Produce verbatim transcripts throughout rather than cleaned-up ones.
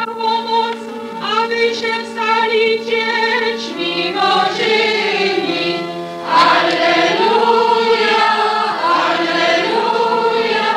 dało moc, aby się stali dziećmi Bożymi. Alleluja, alleluja,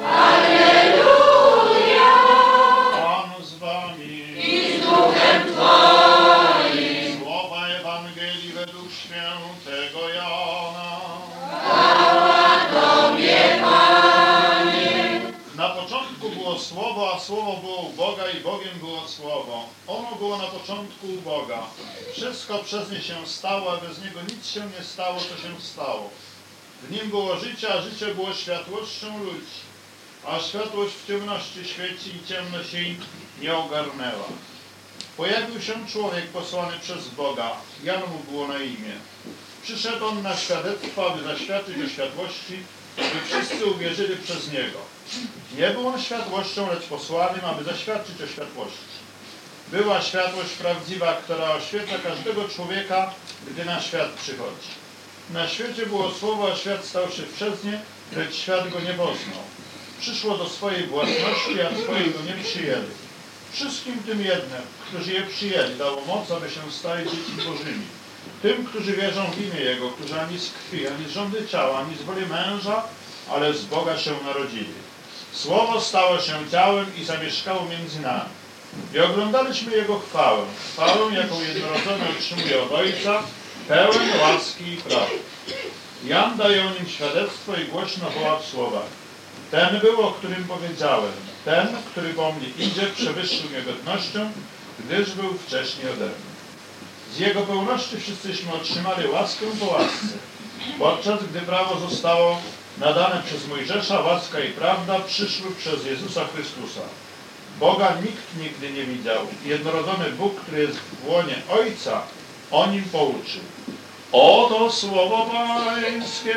alleluja. Pan z wami. I z duchem Twoim. Słowa Ewangelii według świętego Jana. Chwała Tobie, Panie. Na początku było Słowo, a Słowo było u Boga i Bogiem było Słowo. Ono było na początku u Boga. Wszystko przez nie się stało, a bez Niego nic się nie stało, co się stało. W Nim było życie, a życie było światłością ludzi. A światłość w ciemności świeci i ciemność jej nie ogarnęła. Pojawił się człowiek posłany przez Boga. Jan mu było na imię. Przyszedł on na świadectwo, aby zaświadczyć o światłości, by wszyscy uwierzyli przez Niego. Nie był on światłością, lecz posłanym, aby zaświadczyć o światłości. Była światłość prawdziwa, która oświeca każdego człowieka, gdy na świat przychodzi. Na świecie było Słowo, a świat stał się przez nie, lecz świat go nie poznał. Przyszło do swojej własności, a swojej go nie przyjęli. Wszystkim tym jednym, którzy je przyjęli, dało moc, aby się stali dziećmi Bożymi. Tym, którzy wierzą w imię Jego, którzy ani z krwi, ani z rządy ciała, ani z woli męża, ale z Boga się narodzili. Słowo stało się ciałem i zamieszkało między nami. I oglądaliśmy Jego chwałę, chwałę, jaką jednorodzony otrzymuje od Ojca, pełen łaski i prawdy. Jan daje o nim świadectwo i głośno woła w słowach: ten był, o którym powiedziałem, ten, który po mnie idzie, przewyższył mnie godnością, gdyż był wcześniej ode mnie. Z Jego pełności wszyscyśmy otrzymali łaskę po łasce, podczas gdy prawo zostało nadane przez Mojżesza, łaska i prawda przyszły przez Jezusa Chrystusa. Boga nikt nigdy nie widział. Jednorodzony Bóg, który jest w łonie Ojca, o Nim pouczył. Oto słowo Pańskie.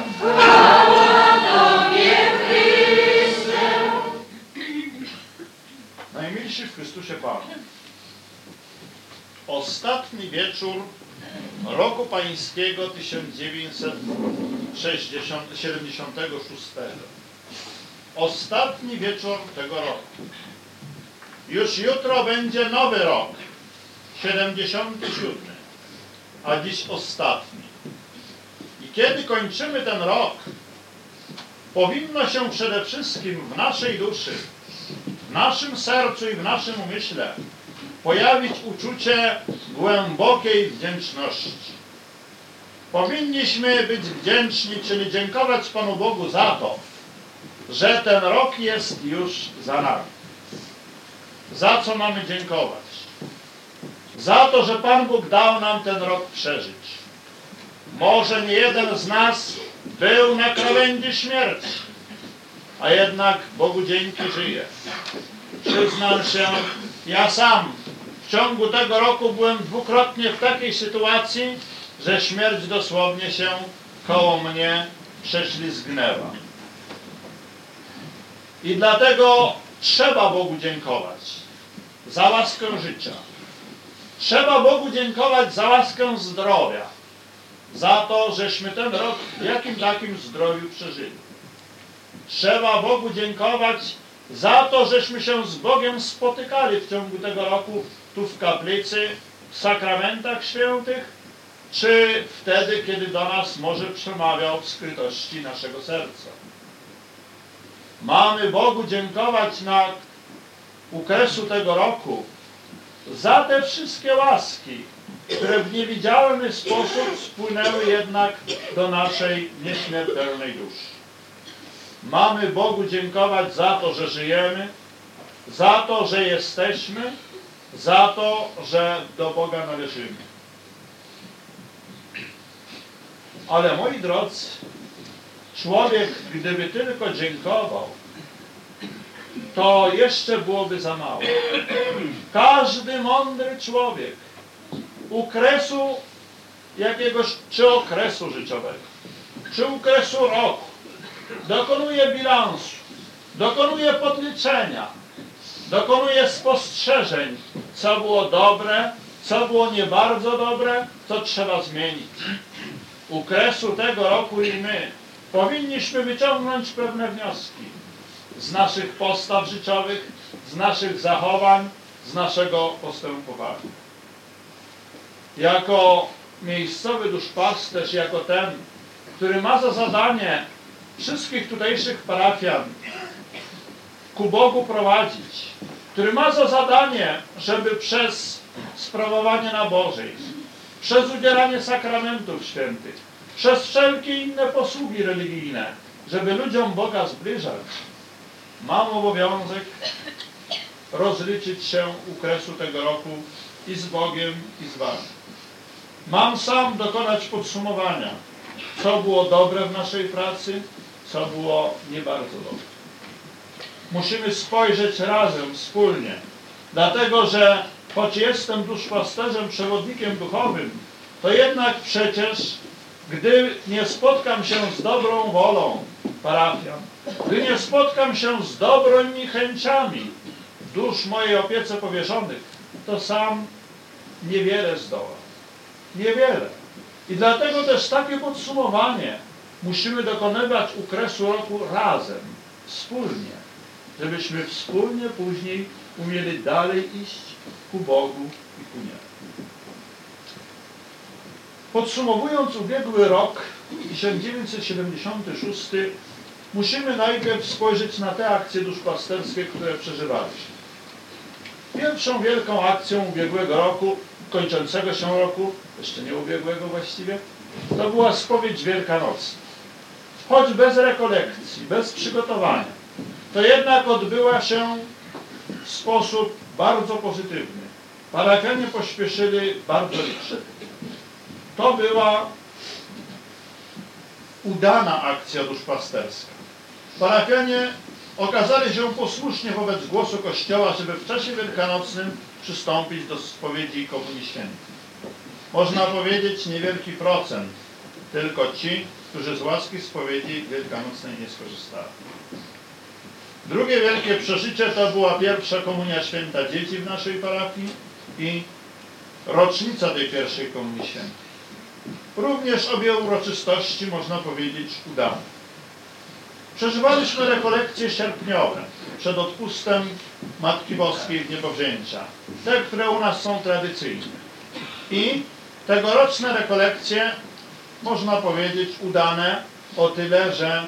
Chwała Tobie, Chryste. Najmilsi w Chrystusie Panu. Ostatni wieczór roku pańskiego tysiąc dziewięćset siedemdziesiątego szóstego. Ostatni wieczór tego roku. Już jutro będzie nowy rok, siedemdziesiąty siódmy, a dziś ostatni. I kiedy kończymy ten rok, powinno się przede wszystkim w naszej duszy, w naszym sercu i w naszym umyśle pojawić uczucie głębokiej wdzięczności. Powinniśmy być wdzięczni, czyli dziękować Panu Bogu za to, że ten rok jest już za nami. Za co mamy dziękować? Za to, że Pan Bóg dał nam ten rok przeżyć. Może nie jeden z nas był na krawędzi śmierci, a jednak Bogu dzięki żyje. Przyznam się, ja sam w ciągu tego roku byłem dwukrotnie w takiej sytuacji, że śmierć dosłownie się koło mnie prześlizgnęła. I dlatego trzeba Bogu dziękować za łaskę życia. Trzeba Bogu dziękować za łaskę zdrowia. Za to, żeśmy ten rok w jakim takim zdrowiu przeżyli. Trzeba Bogu dziękować za to, żeśmy się z Bogiem spotykali w ciągu tego roku tu w kaplicy, w sakramentach świętych, czy wtedy, kiedy do nas może przemawiał w skrytości naszego serca. Mamy Bogu dziękować na ukresu tego roku za te wszystkie łaski, które w niewidzialny sposób spłynęły jednak do naszej nieśmiertelnej duszy. Mamy Bogu dziękować za to, że żyjemy, za to, że jesteśmy, za to, że do Boga należymy. Ale moi drodzy, człowiek, gdyby tylko dziękował, to jeszcze byłoby za mało. Każdy mądry człowiek u kresu jakiegoś, czy okresu życiowego, czy okresu roku, dokonuje bilansu, dokonuje podliczenia, dokonuje spostrzeżeń, co było dobre, co było nie bardzo dobre, co trzeba zmienić. U kresu tego roku i my powinniśmy wyciągnąć pewne wnioski z naszych postaw życiowych, z naszych zachowań, z naszego postępowania. Jako miejscowy duszpasterz, jako ten, który ma za zadanie wszystkich tutejszych parafian ku Bogu prowadzić, który ma za zadanie, żeby przez sprawowanie nabożeństw, przez udzielanie sakramentów świętych, przez wszelkie inne posługi religijne, żeby ludziom Boga zbliżać, mam obowiązek rozliczyć się u kresu tego roku i z Bogiem, i z wami. Mam sam dokonać podsumowania, co było dobre w naszej pracy, co było nie bardzo dobre. Musimy spojrzeć razem, wspólnie, dlatego że choć jestem duszpasterzem, przewodnikiem duchowym, to jednak przecież, gdy nie spotkam się z dobrą wolą parafian, gdy nie spotkam się z dobrymi chęciami dusz mojej opiece powierzonych, to sam niewiele zdołam. Niewiele. I dlatego też takie podsumowanie musimy dokonywać u kresu roku razem, wspólnie, żebyśmy wspólnie później umieli dalej iść ku Bogu i ku niebu. Podsumowując ubiegły rok, tysiąc dziewięćset siedemdziesiąty szósty, musimy najpierw spojrzeć na te akcje duszpasterskie, które przeżywaliśmy. Pierwszą wielką akcją ubiegłego roku, kończącego się roku, jeszcze nie ubiegłego właściwie, to była spowiedź wielkanocna. Choć bez rekolekcji, bez przygotowania, to jednak odbyła się w sposób bardzo pozytywny. Parafianie pośpieszyli bardzo licznie. To była udana akcja duszpasterska. Parafianie okazali się posłuszni wobec głosu Kościoła, żeby w czasie wielkanocnym przystąpić do spowiedzi i komunii świętej. Można powiedzieć niewielki procent, tylko ci, którzy z łaski spowiedzi wielkanocnej nie skorzystali. Drugie wielkie przeżycie to była pierwsza komunia święta dzieci w naszej parafii i rocznica tej pierwszej komunii świętej. Również obie uroczystości, można powiedzieć, udane. Przeżywaliśmy rekolekcje sierpniowe przed odpustem Matki Boskiej w Niebowzięcia, te, które u nas są tradycyjne. I tegoroczne rekolekcje, można powiedzieć, udane o tyle, że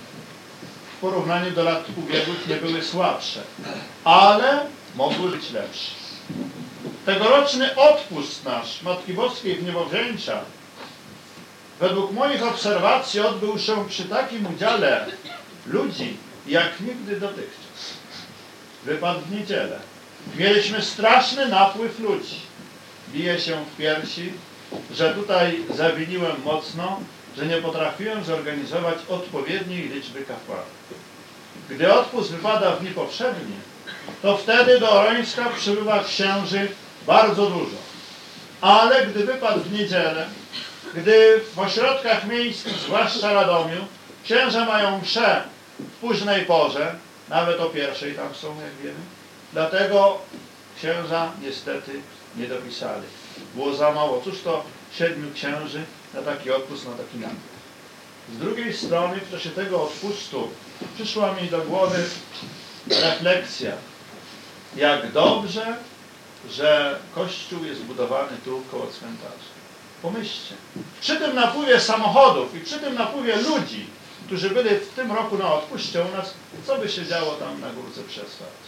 w porównaniu do lat ubiegłych nie były słabsze, ale mogły być lepsze. Tegoroczny odpust nasz Matki Boskiej w Niebowzięcia według moich obserwacji odbył się przy takim udziale ludzi jak nigdy dotychczas. Wypadł w niedzielę. Mieliśmy straszny napływ ludzi. Bije się w piersi, że tutaj zawiniłem mocno, że nie potrafiłem zorganizować odpowiedniej liczby kapłanów. Gdy odpust wypada w dni powszednie, to wtedy do Orońska przybywa księży bardzo dużo. Ale gdy wypadł w niedzielę, gdy w ośrodkach miejskich, zwłaszcza Radomiu, księża mają mszę w późnej porze, nawet o pierwszej tam są, jak wiemy, dlatego księża niestety nie dopisali. Było za mało. Cóż to siedmiu księży na taki odpust, na taki napływ. Z drugiej strony w czasie tego odpustu przyszła mi do głowy refleksja, jak dobrze, że Kościół jest budowany tu koło cmentarza. Pomyślcie, przy tym napływie samochodów i przy tym napływie ludzi, którzy byli w tym roku na odpuście u nas, co by się działo tam na górce Przesłać.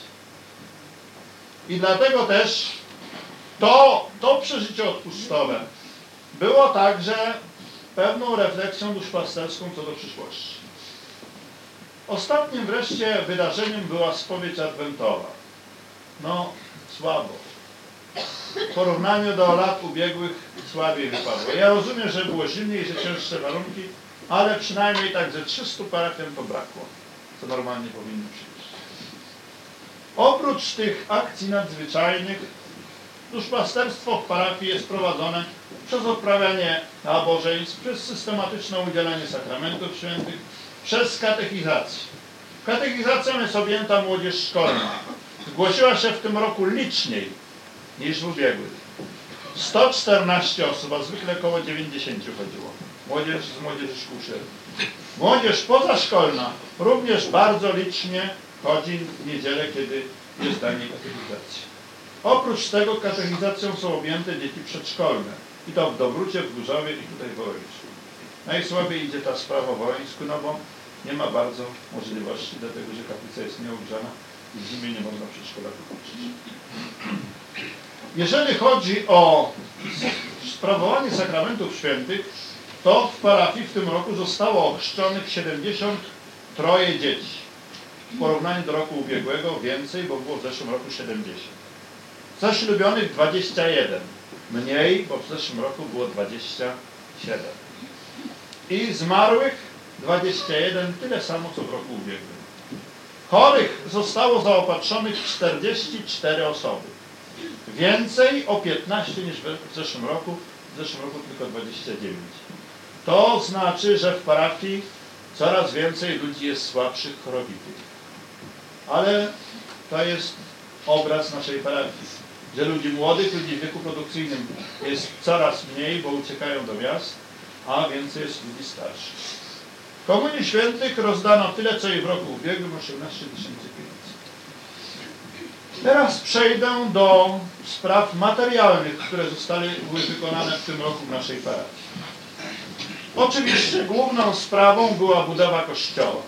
I dlatego też to, to przeżycie odpustowe było także pewną refleksją duszpasterską co do przyszłości. Ostatnim wreszcie wydarzeniem była spowiedź adwentowa. No, słabo. W porównaniu do lat ubiegłych słabiej wypadło. Ja rozumiem, że było zimniej, że cięższe warunki, ale przynajmniej tak ze trzystu parafian to brakło, co normalnie powinno przyjść. Oprócz tych akcji nadzwyczajnych, duszpasterstwo w parafii jest prowadzone przez odprawianie nabożeństw, przez systematyczne udzielanie sakramentów świętych, przez katechizację. Katechizacją jest objęta młodzież szkolna. Zgłosiła się w tym roku liczniej niż w ubiegłych. sto czternaście osób, a zwykle około dziewięćdziesiąt chodziło. Młodzież z młodzieży szkół średnich. Młodzież pozaszkolna również bardzo licznie chodzi w niedzielę, kiedy jest dla niej katechizacja. Oprócz tego katechizacją są objęte dzieci przedszkolne. I to w Dobrucie, w Górzowie i tutaj w Wołońsku. Najsłabiej idzie ta sprawa w Wołońsku, no bo nie ma bardzo możliwości, dlatego że kaplica jest nieogrzana i w zimie nie można przedszkola uczyć. Jeżeli chodzi o sprawowanie sakramentów świętych, to w parafii w tym roku zostało ochrzczonych siedemdziesiąt trzy dzieci. W porównaniu do roku ubiegłego więcej, bo było w zeszłym roku siedemdziesiąt. Zaślubionych dwadzieścia jeden. Mniej, bo w zeszłym roku było dwadzieścia siedem. I zmarłych dwadzieścia jeden, tyle samo co w roku ubiegłym. Chorych zostało zaopatrzonych czterdzieści cztery osoby. Więcej o piętnaście niż w zeszłym roku. W zeszłym roku tylko dwadzieścia dziewięć. To znaczy, że w parafii coraz więcej ludzi jest słabszych, chorobitych. Ale to jest obraz naszej parafii, że ludzi młodych, ludzi w wieku produkcyjnym jest coraz mniej, bo uciekają do miast, a więcej jest ludzi starszych. Komunii Świętych rozdano tyle, co i w roku ubiegłym, osiemnaście tysięcy pięćset. Teraz przejdę do spraw materialnych, które zostały wykonane w tym roku w naszej parafii. Oczywiście główną sprawą była budowa kościoła.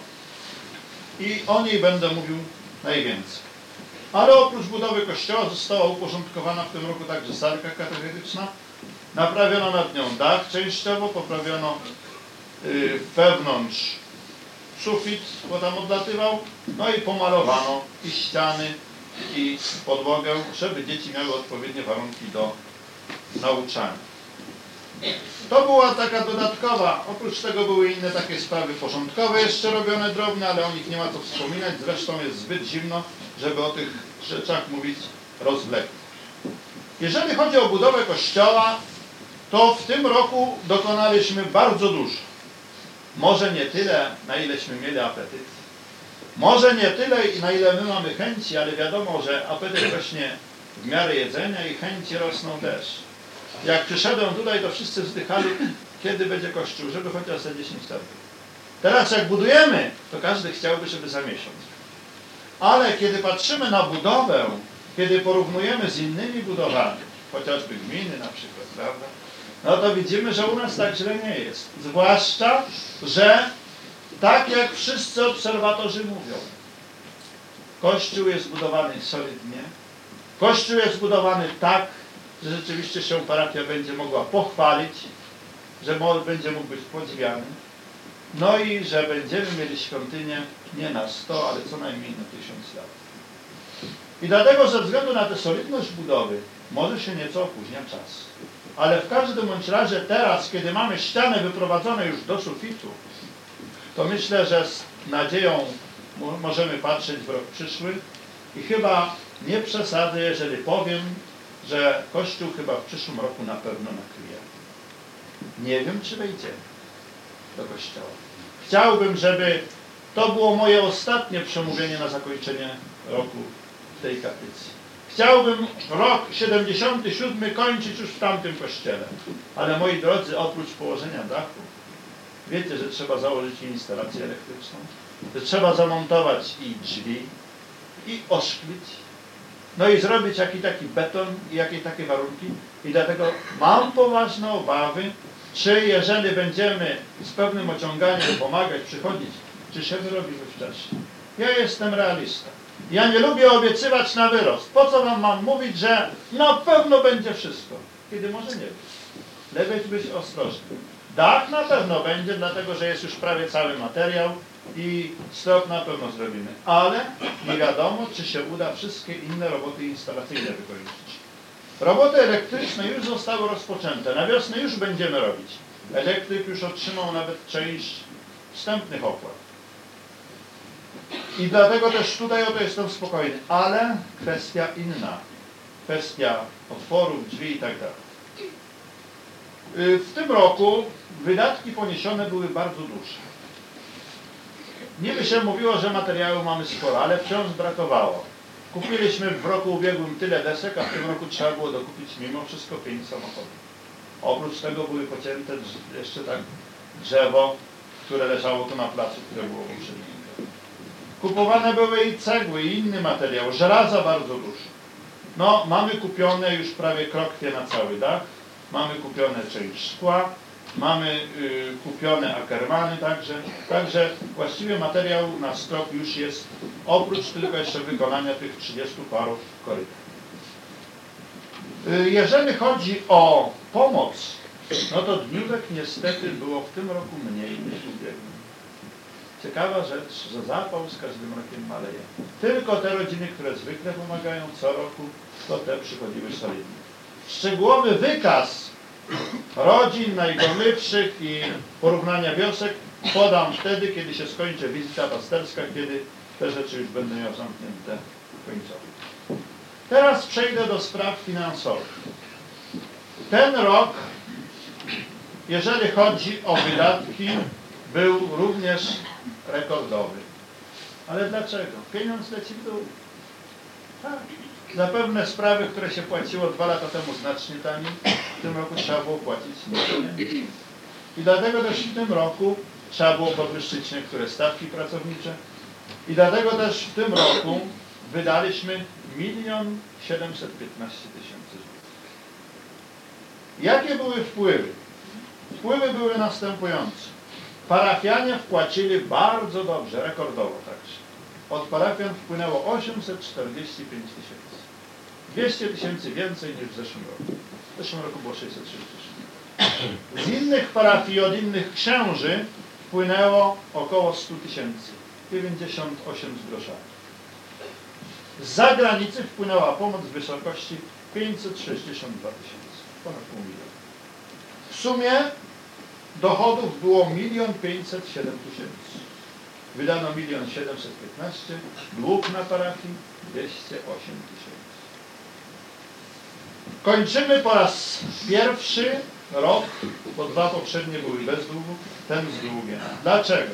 I o niej będę mówił najwięcej. Ale oprócz budowy kościoła została uporządkowana w tym roku także salka katechetyczna. Naprawiono nad nią dach częściowo, poprawiono yy, wewnątrz sufit, bo tam odlatywał, no i pomalowano i ściany, i podłogę, żeby dzieci miały odpowiednie warunki do nauczania. To była taka dodatkowa, oprócz tego były inne takie sprawy porządkowe jeszcze robione drobne, ale o nich nie ma co wspominać, zresztą jest zbyt zimno, żeby o tych rzeczach mówić rozwlekle. Jeżeli chodzi o budowę kościoła, to w tym roku dokonaliśmy bardzo dużo. Może nie tyle, na ileśmy mieli apetyt. Może nie tyle, na ile my mamy chęci, ale wiadomo, że apetyt rośnie w miarę jedzenia i chęci rosną też. Jak przyszedłem tutaj, to wszyscy wzdychali, kiedy będzie kościół, żeby chociaż za dziesięć lat. Teraz jak budujemy, to każdy chciałby, żeby za miesiąc. Ale kiedy patrzymy na budowę, kiedy porównujemy z innymi budowami, chociażby gminy na przykład, prawda? No to widzimy, że u nas tak źle nie jest. Zwłaszcza, że tak jak wszyscy obserwatorzy mówią, kościół jest zbudowany solidnie, kościół jest zbudowany tak, że rzeczywiście się parafia będzie mogła pochwalić, że będzie mógł być podziwiany, no i że będziemy mieli świątynię nie na sto, ale co najmniej na tysiąc lat. I dlatego ze względu na tę solidność budowy może się nieco opóźnia czas. Ale w każdym bądź razie teraz, kiedy mamy ściany wyprowadzone już do sufitu, to myślę, że z nadzieją możemy patrzeć w rok przyszły i chyba nie przesadzę, jeżeli powiem, że Kościół chyba w przyszłym roku na pewno nakryje. Nie wiem, czy wejdziemy do Kościoła. Chciałbym, żeby to było moje ostatnie przemówienie na zakończenie roku w tej kaplicy. Chciałbym rok siedemdziesiąty siódmy kończyć już w tamtym kościele. Ale moi drodzy, oprócz położenia dachu, wiecie, że trzeba założyć instalację elektryczną, że trzeba zamontować i drzwi, i oszklić, no i zrobić jaki taki beton i jakie takie warunki. I dlatego mam poważne obawy, czy jeżeli będziemy z pewnym ociąganiem pomagać, przychodzić, czy się wyrobimy wcześniej. Ja jestem realista. Ja nie lubię obiecywać na wyrost. Po co wam mam mówić, że na pewno będzie wszystko, kiedy może nie być. Lepiej być ostrożnym. Dach na pewno będzie, dlatego że jest już prawie cały materiał i strop na pewno zrobimy. Ale nie wiadomo, czy się uda wszystkie inne roboty instalacyjne wykończyć. Roboty elektryczne już zostały rozpoczęte. Na wiosnę już będziemy robić. Elektryk już otrzymał nawet część wstępnych opłat. I dlatego też tutaj o to jestem spokojny. Ale kwestia inna. Kwestia otworów, drzwi i tak dalej. W tym roku wydatki poniesione były bardzo duże. Niby się mówiło, że materiału mamy sporo, ale wciąż brakowało. Kupiliśmy w roku ubiegłym tyle desek, a w tym roku trzeba było dokupić mimo wszystko pięć samochodów. Oprócz tego były pocięte jeszcze tak drzewo, które leżało tu na placu, które było poprzednie. Kupowane były i cegły, i inny materiał, żelaza bardzo dużo. No, mamy kupione już prawie krokwie na cały dach, mamy kupione część szkła, mamy y, kupione ackermany także, także właściwie materiał na strop już jest, oprócz tylko jeszcze wykonania tych trzydziestu parów korytarzy. Y, jeżeli chodzi o pomoc, no to dniówek niestety było w tym roku mniej niż w ubiegłym. Ciekawa rzecz, że zapał z każdym rokiem maleje. Tylko te rodziny, które zwykle pomagają co roku, to te przychodziły solidnie. Szczegółowy wykaz rodzin najgorliwszych i porównania wiosek podam wtedy, kiedy się skończy wizyta pasterska, kiedy te rzeczy już będą miały zamknięte końcowo. Teraz przejdę do spraw finansowych. Ten rok, jeżeli chodzi o wydatki, był również rekordowy. Ale dlaczego? Pieniądz leci w dół. Tak. Za pewne sprawy, które się płaciło dwa lata temu znacznie taniej, w tym roku trzeba było płacić nie. I dlatego też w tym roku trzeba było podwyższyć niektóre stawki pracownicze. I dlatego też w tym roku wydaliśmy milion siedemset piętnaście tysięcy złotych. Jakie były wpływy? Wpływy były następujące. Parafianie wpłacili bardzo dobrze, rekordowo także. Od parafian wpłynęło osiemset czterdzieści pięć tysięcy. dwieście tysięcy więcej niż w zeszłym roku. W zeszłym roku było sześćset sześćdziesiąt. Z innych parafii, od innych księży wpłynęło około sto tysięcy. dziewięćdziesiąt osiem z groszami. Z zagranicy wpłynęła pomoc w wysokości pięćset sześćdziesiąt dwa tysiące. Ponad pół miliona. W sumie dochodów było milion pięćset siedem tysięcy. Wydano milion siedemset piętnaście, dług na parafii dwieście osiem tysięcy. Kończymy po raz pierwszy rok, bo dwa poprzednie były bez długu, ten z długiem. Dlaczego?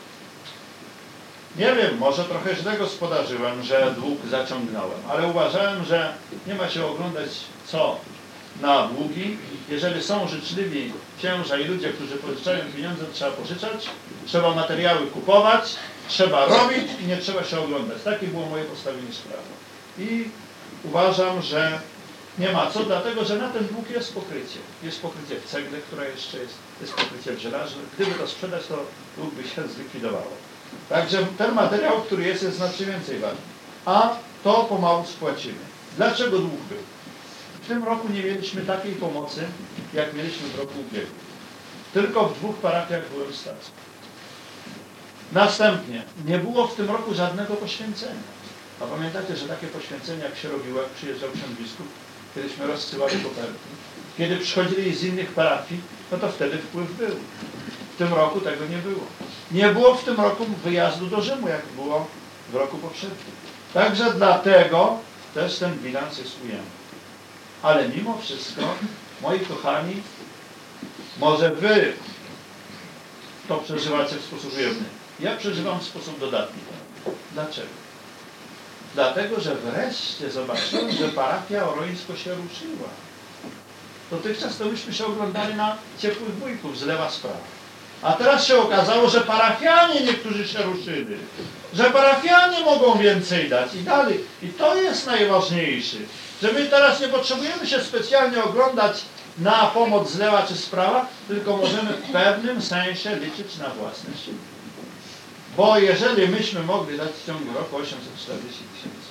Nie wiem, może trochę źle gospodarzyłem, że dług zaciągnąłem, ale uważałem, że nie ma się oglądać co na długi. Jeżeli są życzliwi księża i ludzie, którzy pożyczają pieniądze, trzeba pożyczać, trzeba materiały kupować, trzeba robić i nie trzeba się oglądać. Takie było moje postawienie sprawy. I uważam, że nie ma co, dlatego że na ten dług jest pokrycie. Jest pokrycie w cegle, która jeszcze jest, jest pokrycie w żelazie. Gdyby to sprzedać, to dług by się zlikwidowało. Także ten materiał, który jest, jest znacznie więcej wart. A to pomału spłacimy. Dlaczego dług był? W tym roku nie mieliśmy takiej pomocy, jak mieliśmy w roku ubiegłym. Tylko w dwóch parafiach byłem w stacji. Następnie, nie było w tym roku żadnego poświęcenia. A pamiętacie, że takie poświęcenia, jak się robiło, jak przyjeżdżał ksiądz biskup, kiedyśmy rozsyłali koperty. Kiedy przychodzili z innych parafii, no to wtedy wpływ był. W tym roku tego nie było. Nie było w tym roku wyjazdu do Rzymu, jak było w roku poprzednim. Także dlatego też ten bilans jest ujemny. Ale mimo wszystko, moi kochani, może wy to przeżywacie w sposób ujemny. Ja przeżywam w sposób dodatni. Dlaczego? Dlatego, że wreszcie zobaczyłem, że parafia Orońsko się ruszyła. Dotychczas to myśmy się oglądali na ciepłych wujków z lewa sprawa. A teraz się okazało, że parafianie niektórzy się ruszyli. Że parafianie mogą więcej dać i dalej. I to jest najważniejsze. Że my teraz nie potrzebujemy się specjalnie oglądać na pomoc z lewa czy z prawa, tylko możemy w pewnym sensie liczyć na własne siły. Bo jeżeli myśmy mogli dać w ciągu roku osiemset czterdzieści tysięcy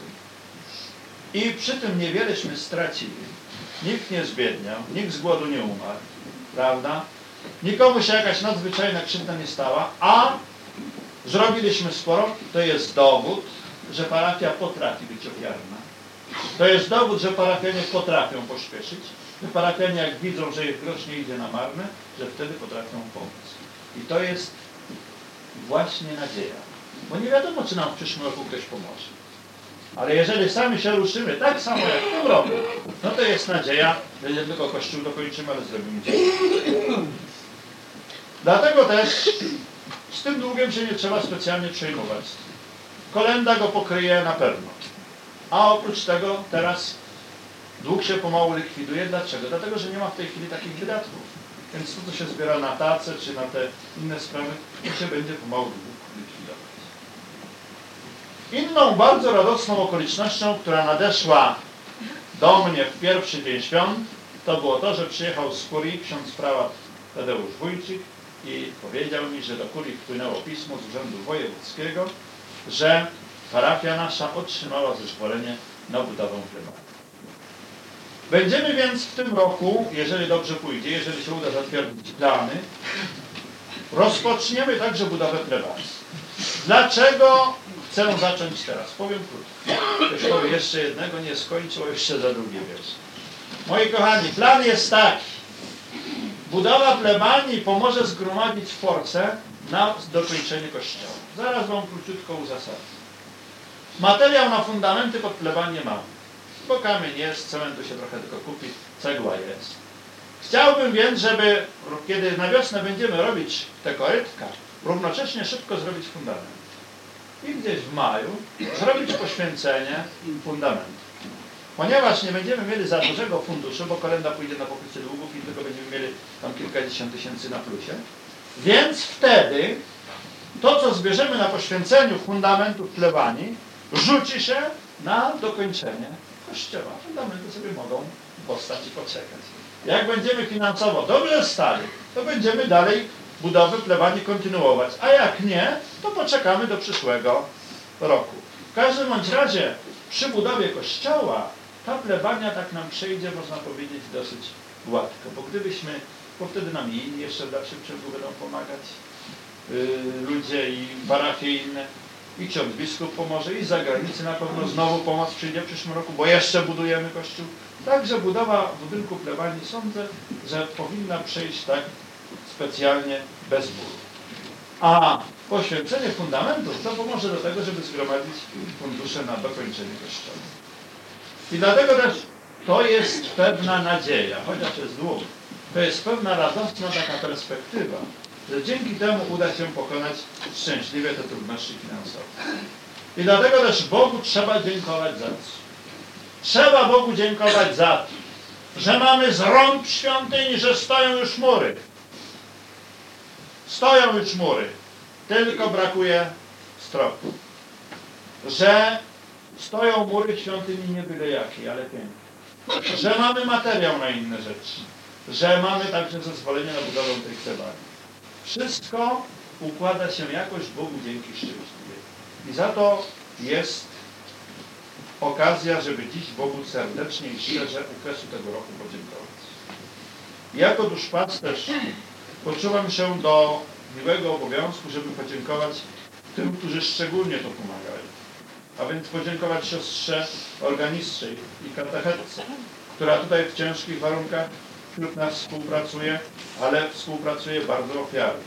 i przy tym niewieleśmy stracili, nikt nie zbiedniał, nikt z głodu nie umarł, prawda? Nikomu się jakaś nadzwyczajna krzywda nie stała, a zrobiliśmy sporo, to jest dowód, że parafia potrafi być ofiarna. To jest dowód, że parafianie potrafią pośpieszyć, że parafianie jak widzą, że ich grosz nie idzie na marne, że wtedy potrafią pomóc. I to jest właśnie nadzieja. Bo nie wiadomo, czy nam w przyszłym roku ktoś pomoże. Ale jeżeli sami się ruszymy, tak samo jak w tym roku, no to jest nadzieja, że nie tylko Kościół dokończymy, ale zrobimy dzieło. Dlatego też z tym długiem się nie trzeba specjalnie przejmować. Kolenda go pokryje na pewno. A oprócz tego teraz dług się pomału likwiduje. Dlaczego? Dlatego, że nie ma w tej chwili takich wydatków. Więc to, co się zbiera na tace, czy na te inne sprawy, to się będzie pomału dług likwidować. Inną bardzo radosną okolicznością, która nadeszła do mnie w pierwszy dzień świąt, to było to, że przyjechał z kurii ksiądz prałat Tadeusz Wójcik i powiedział mi, że do kurii wpłynęło pismo z Urzędu Wojewódzkiego, że parafia nasza otrzymała zezwolenie na budowę plebanii. Będziemy więc w tym roku, jeżeli dobrze pójdzie, jeżeli się uda zatwierdzić plany, rozpoczniemy także budowę plebanii. Dlaczego chcę zacząć teraz? Powiem krótko. Już powiem jeszcze jednego, nie skończył, jeszcze za drugie wiersz. Moi kochani, plan jest taki. Budowa plebanii pomoże zgromadzić force na dokończenie kościoła. Zaraz wam króciutko uzasadnię. Materiał na fundamenty pod plebanię mamy. Bo kamień jest, cementu się trochę tylko kupi, cegła jest. Chciałbym więc, żeby kiedy na wiosnę będziemy robić te korytka, równocześnie szybko zrobić fundament. I gdzieś w maju zrobić poświęcenie fundamentu. Ponieważ nie będziemy mieli za dużego funduszu, bo kolenda pójdzie na pokrycie długów i tylko będziemy mieli tam kilkadziesiąt tysięcy na plusie, więc wtedy to, co zbierzemy na poświęceniu fundamentu plebanii, rzuci się na dokończenie kościoła. Fundamenty sobie mogą powstać i poczekać. Jak będziemy finansowo dobrze stali, to będziemy dalej budowę plebanii kontynuować, a jak nie, to poczekamy do przyszłego roku. W każdym bądź razie przy budowie kościoła ta plebania tak nam przejdzie, można powiedzieć, dosyć gładko, bo gdybyśmy, bo wtedy nam i inni jeszcze w dalszym ciągu będą pomagać, yy, ludzie i parafie inne, i ksiądz biskup pomoże, i z zagranicy na pewno znowu pomoc przyjdzie w przyszłym roku, bo jeszcze budujemy kościół. Także budowa budynku plebanii sądzę, że powinna przejść tak specjalnie bez bólu. A poświęcenie fundamentów to pomoże do tego, żeby zgromadzić fundusze na dokończenie kościoła. I dlatego też to jest pewna nadzieja, chociaż jest dług, to jest pewna radosna taka perspektywa, że dzięki temu uda się pokonać szczęśliwie te trudności finansowe. I dlatego też Bogu trzeba dziękować za to. Trzeba Bogu dziękować za to, że mamy zrąb świątyni, że stoją już mury. Stoją już mury. Tylko brakuje stropu. Że stoją mury świątyni nie byle jakiej, ale piękne. Że mamy materiał na inne rzeczy. Że mamy także zezwolenie na budowę tej plebanii. Wszystko układa się jakoś Bogu dzięki szczęśliwie. I za to jest okazja, żeby dziś Bogu serdecznie i szczerze u kresu tego roku podziękować. Jako duszpasterz poczułem się do miłego obowiązku, żeby podziękować tym, którzy szczególnie to pomagali. A więc podziękować siostrze organistczej i katechetce, która tutaj w ciężkich warunkach wśród nas współpracuje, ale współpracuje bardzo ofiarnie.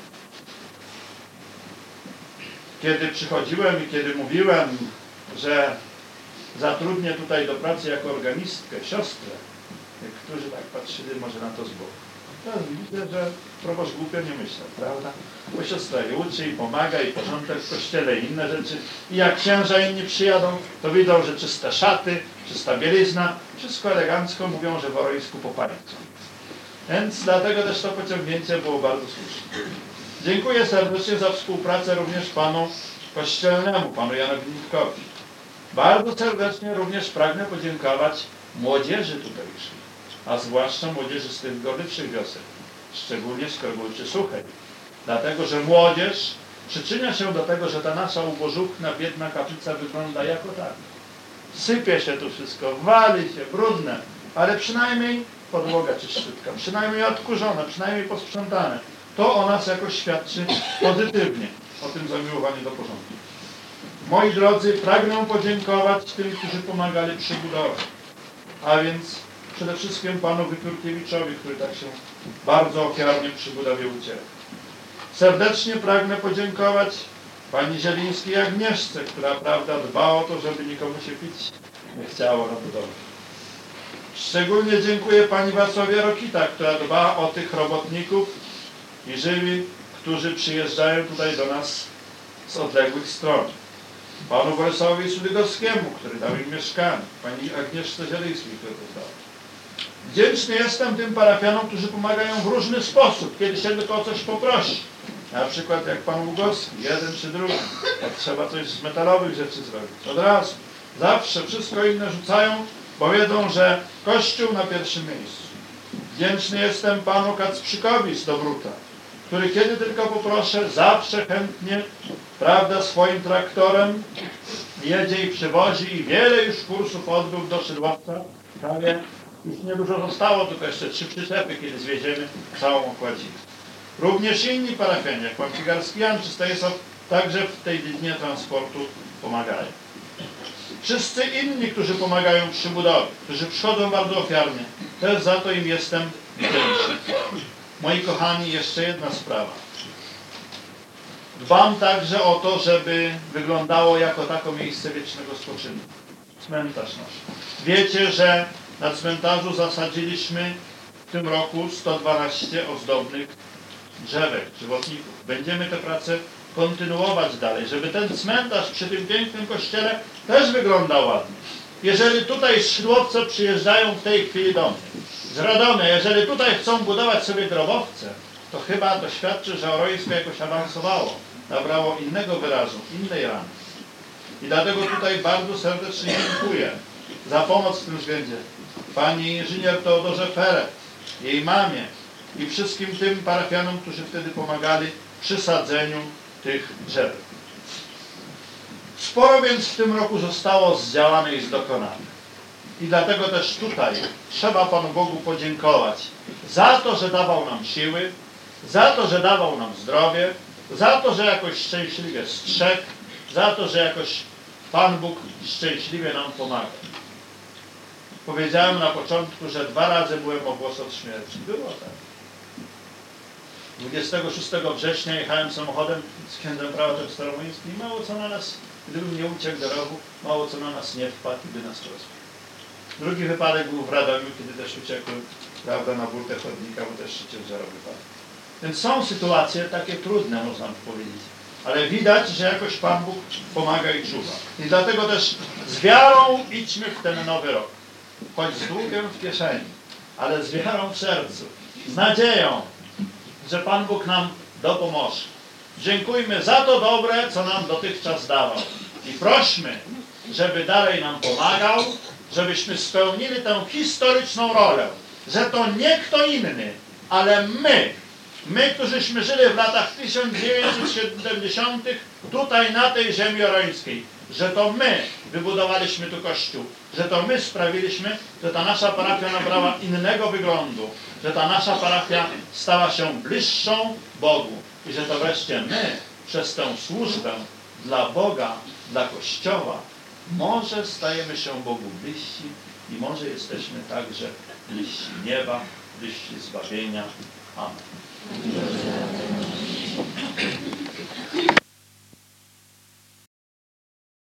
Kiedy przychodziłem i kiedy mówiłem, że zatrudnię tutaj do pracy jako organistkę siostrę, niektórzy tak patrzyli może na to z boku. Teraz widzę, że proboszcz głupio nie myślał, prawda? Bo siostra i uczy, i pomaga, i porządek w kościele, i inne rzeczy. I jak księża inni przyjadą, to widzą, że czyste szaty, czysta bielizna, wszystko elegancko, mówią, że w Oroisku popańczą. Więc dlatego też to pociągnięcie było bardzo słuszne. Dziękuję serdecznie za współpracę również panu kościelnemu, panu Janowi Nitkowi. Bardzo serdecznie również pragnę podziękować młodzieży tutejszej, a zwłaszcza młodzieży z tych gorliwszych wiosek, szczególnie z Krogulczy Suchej. Dlatego, że młodzież przyczynia się do tego, że ta nasza ubożuchna, biedna kaplica wygląda jako tak. Sypie się tu wszystko, wali się, brudne, ale przynajmniej podłoga czyściutka, przynajmniej odkurzone, przynajmniej posprzątane. To o nas jakoś świadczy pozytywnie, o tym zamiłowaniu do porządku. Moi drodzy, pragnę podziękować tym, którzy pomagali przy budowie. A więc przede wszystkim panu Wypiórkiewiczowi, który tak się bardzo ofiarnie przy budowie uciekł. Serdecznie pragnę podziękować pani Zielińskiej Agnieszce, która prawda dba o to, żeby nikomu się pić nie chciało na budowie. Szczególnie dziękuję pani Wacławie Rokita, która dba o tych robotników i żywi, którzy przyjeżdżają tutaj do nas z odległych stron. Panu Bolesławowi Sulygowskiemu, który dał im mieszkanie, pani Agnieszce Zielińskiej, która to dała. Wdzięczny jestem tym parafianom, którzy pomagają w różny sposób, kiedy się tylko o coś poprosi. Na przykład jak pan Ługowski, jeden czy drugi, jak trzeba coś z metalowych rzeczy zrobić. Od razu, zawsze wszystko inne rzucają bo wiedzą, że Kościół na pierwszym miejscu. Wdzięczny jestem panu Kacprzykowi z Dobruta, który kiedy tylko poproszę, zawsze chętnie, prawda, swoim traktorem jedzie i przywozi i wiele już kursów odbył do Szydłowca. Prawie już niedużo zostało, tylko jeszcze trzy przyczepy, kiedy zwieziemy całą okładzinę. Również inni parafianie, jak pan Figarski Jan czy Stanisław, także w tej dziedzinie transportu pomagają. Wszyscy inni, którzy pomagają przy budowie, którzy przychodzą bardzo ofiarnie, też za to im jestem wdzięczny. Moi kochani, jeszcze jedna sprawa. Dbam także o to, żeby wyglądało jako tako miejsce wiecznego spoczynku. Cmentarz nasz. Wiecie, że na cmentarzu zasadziliśmy w tym roku sto dwanaście ozdobnych drzewek, żywotników. Będziemy tę pracę kontynuować dalej, żeby ten cmentarz przy tym pięknym kościele też wyglądał ładnie. Jeżeli tutaj z Szydłowca przyjeżdżają w tej chwili do mnie, z Radomia, jeżeli tutaj chcą budować sobie grobowce, to chyba to świadczy, że Orońsko jakoś awansowało, nabrało innego wyrazu, innej ramy. I dlatego tutaj bardzo serdecznie dziękuję za pomoc w tym względzie pani inżynier Teodorze Fere, jej mamie i wszystkim tym parafianom, którzy wtedy pomagali przy sadzeniu tych drzew. Sporo więc w tym roku zostało zdziałane i zdokonane. I dlatego też tutaj trzeba Panu Bogu podziękować za to, że dawał nam siły, za to, że dawał nam zdrowie, za to, że jakoś szczęśliwie strzegł, za to, że jakoś Pan Bóg szczęśliwie nam pomaga. Powiedziałem na początku, że dwa razy byłem o głos od śmierci. Było tak. dwudziestego szóstego września jechałem samochodem z księdzem prałatem staromońskim i mało co na nas, gdybym nie uciekł do rowu, mało co na nas nie wpadł i by nas rozbił. Drugi wypadek był w Radomiu, kiedy też uciekłem, prawda, na burtę chodnika, bo też się ciężaro wypadł. Więc są sytuacje takie trudne, można powiedzieć. Ale widać, że jakoś Pan Bóg pomaga i czuwa. I dlatego też z wiarą idźmy w ten nowy rok. Choć z długiem w kieszeni, ale z wiarą w sercu. Z nadzieją, że Pan Bóg nam dopomoże. Dziękujmy za to dobre, co nam dotychczas dawał. I prośmy, żeby dalej nam pomagał, żebyśmy spełnili tę historyczną rolę, że to nie kto inny, ale my, my, którzyśmy żyli w latach tysiąc dziewięćset siedemdziesiątych tutaj na tej ziemi orońskiej, że to my wybudowaliśmy tu kościół, że to my sprawiliśmy, że ta nasza parafia nabrała innego wyglądu, że ta nasza parafia stała się bliższą Bogu i że to wreszcie my przez tę służbę dla Boga, dla Kościoła może stajemy się Bogu bliżsi i może jesteśmy także bliżsi nieba, bliżsi zbawienia. Amen.